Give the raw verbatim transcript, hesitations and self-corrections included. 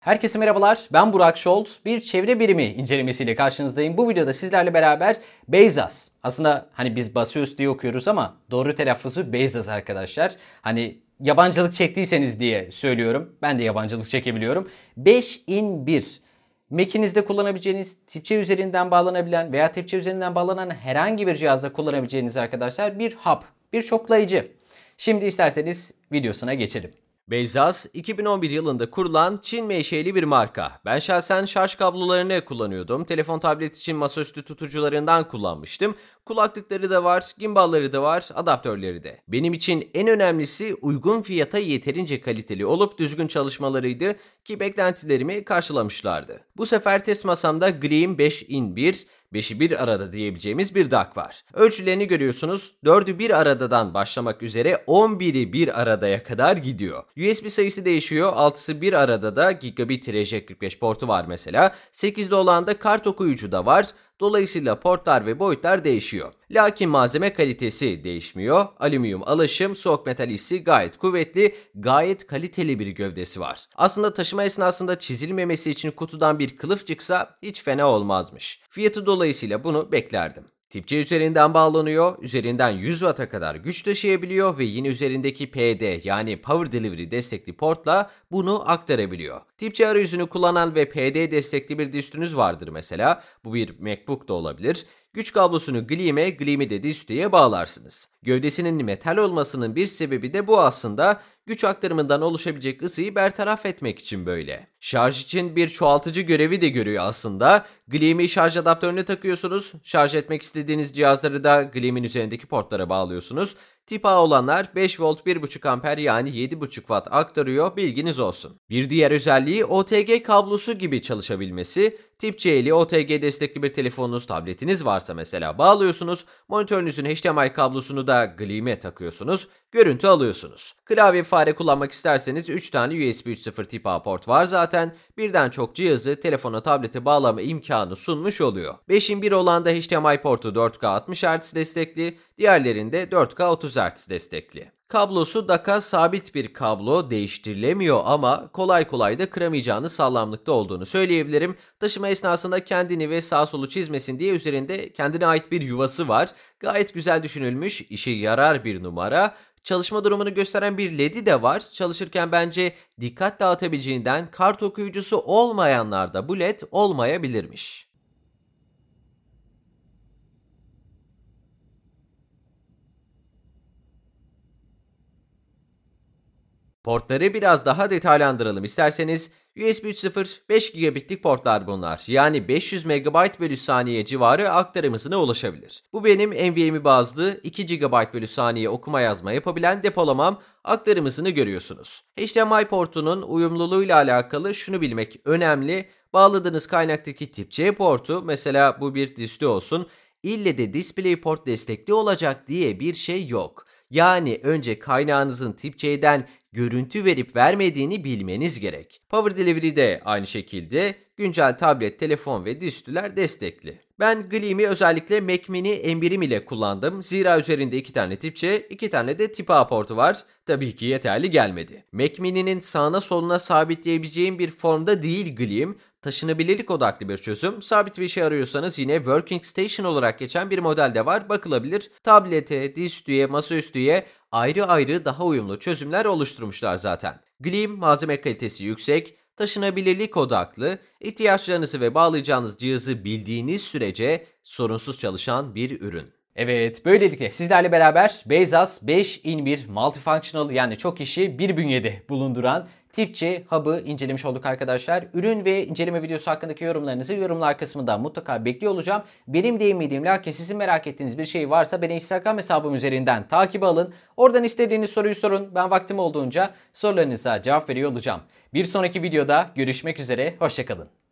Herkese merhabalar, ben Burak Şolt. Bir çevre bilimi incelemesiyle karşınızdayım. Bu videoda sizlerle beraber Beyzas. Aslında hani biz Baseus diye okuyoruz ama doğru telaffuzu Beyzas arkadaşlar. Hani yabancılık çektiyseniz diye söylüyorum. Ben de yabancılık çekebiliyorum. beş in bir. Mac'inizde kullanabileceğiniz, tipçe üzerinden bağlanabilen veya tipçe üzerinden bağlanan herhangi bir cihazda kullanabileceğiniz arkadaşlar bir hub, bir çoklayıcı. Şimdi isterseniz videosuna geçelim. Beyzas, iki bin on bir yılında kurulan Çin menşeli bir marka. Ben şahsen şarj kablolarını kullanıyordum. Telefon tablet için masaüstü tutucularından kullanmıştım. Kulaklıkları da var, gimbalları da var, adaptörleri de. Benim için en önemlisi uygun fiyata yeterince kaliteli olup düzgün çalışmalarıydı ki beklentilerimi karşılamışlardı. Bu sefer test masamda Gleam beş in bir, beşi bir arada diyebileceğimiz bir D A C var. Ölçülerini görüyorsunuz. dördü bir aradadan başlamak üzere on biri bir aradaya kadar gidiyor. U S B sayısı değişiyor. altısı bir arada da gigabit R J kırk beş portu var mesela. sekizli olan da kart okuyucu da var. Dolayısıyla portlar ve boyutlar değişiyor. Lakin malzeme kalitesi değişmiyor. Alüminyum alaşım, soğuk metal hissi gayet kuvvetli, gayet kaliteli bir gövdesi var. Aslında taşıma esnasında çizilmemesi için kutudan bir kılıf çıksa hiç fena olmazmış. Fiyatı dolayısıyla bunu beklerdim. Tipçe üzerinden bağlanıyor, üzerinden yüz watt'a kadar güç taşıyabiliyor ve yine üzerindeki P D yani Power Delivery destekli portla bunu aktarabiliyor. Tipçe arayüzünü kullanan ve P D destekli bir distünüz vardır mesela, bu bir MacBook da olabilir. Güç kablosunu Gleam'e, Gleam'i de distüye bağlarsınız. Gövdesinin metal olmasının bir sebebi de bu aslında. Güç aktarımından oluşabilecek ısıyı bertaraf etmek için böyle. Şarj için bir çoğaltıcı görevi de görüyor aslında. Gleam'i şarj adaptörüne takıyorsunuz. Şarj etmek istediğiniz cihazları da Gleam'in üzerindeki portlara bağlıyorsunuz. Tip A olanlar beş volt bir buçuk amper yani yedi buçuk watt aktarıyor, bilginiz olsun. Bir diğer özelliği O T G kablosu gibi çalışabilmesi. Tip C'li O T G destekli bir telefonunuz, tabletiniz varsa mesela bağlıyorsunuz. Monitörünüzün H D M I kablosunu da Gleam'e takıyorsunuz. Görüntü alıyorsunuz. Klavye fare kullanmak isterseniz üç tane U S B üç nokta sıfır tip A port var zaten. Birden çok cihazı telefona, tablete bağlama imkanı sunmuş oluyor. beş in bir olan da H D M I portu dört K altmış hertz destekli, diğerlerinde dört K otuz hertz destekli. Kablosu D A C'a sabit bir kablo, değiştirilemiyor ama kolay kolay da kıramayacağınız sağlamlıkta olduğunu söyleyebilirim. Taşıma esnasında kendini ve sağ solu çizmesin diye üzerinde kendine ait bir yuvası var. Gayet güzel düşünülmüş, işe yarar bir numara. Çalışma durumunu gösteren bir L E D'i de var. Çalışırken bence dikkat dağıtabileceğinden kart okuyucusu olmayanlarda bu L E D olmayabilirmiş. Portları biraz daha detaylandıralım isterseniz. U S B üç nokta sıfır beş gigabitlik portlar bunlar. Yani beş yüz megabayt bölü saniye civarı aktarım hızına ulaşabilir. Bu benim NVMe bazlı iki gigabayt bölü saniye okuma yazma yapabilen depolamam. Aktarım hızını görüyorsunuz. H D M I portunun uyumluluğuyla alakalı şunu bilmek önemli. Bağladığınız kaynaktaki tip C portu, mesela bu bir distü olsun, ille de DisplayPort destekli olacak diye bir şey yok. Yani önce kaynağınızın tip C'den görüntü verip vermediğini bilmeniz gerek. Power Delivery de aynı şekilde güncel tablet, telefon ve distüler destekli. Ben Gleam'i özellikle Mac Mini M birim ile kullandım. Zira üzerinde iki tane tip C, iki tane de tip A portu var. Tabii ki yeterli gelmedi. Mac Mini'nin sağına soluna sabitleyebileceğim bir formda değil Gleam. Taşınabilirlik odaklı bir çözüm. Sabit bir şey arıyorsanız yine Working Station olarak geçen bir model de var, bakılabilir. Tablete, distüye, masaüstüye ayrı ayrı daha uyumlu çözümler oluşturmuşlar zaten. Gleam malzeme kalitesi yüksek, taşınabilirlik odaklı, ihtiyaçlarınızı ve bağlayacağınız cihazı bildiğiniz sürece sorunsuz çalışan bir ürün. Evet, böylelikle sizlerle beraber Beyzas beş in bir multifunctional yani çok işi bir bünyede bulunduran Tipçe Hub'ı incelemiş olduk arkadaşlar. Ürün ve inceleme videosu hakkındaki yorumlarınızı yorumlar kısmında mutlaka bekliyor olacağım. Benim değinmediğim lakin sizin merak ettiğiniz bir şey varsa beni Instagram hesabım üzerinden takip alın. Oradan istediğiniz soruyu sorun. Ben vaktim olduğunca sorularınıza cevap veriyor olacağım. Bir sonraki videoda görüşmek üzere. Hoşça kalın.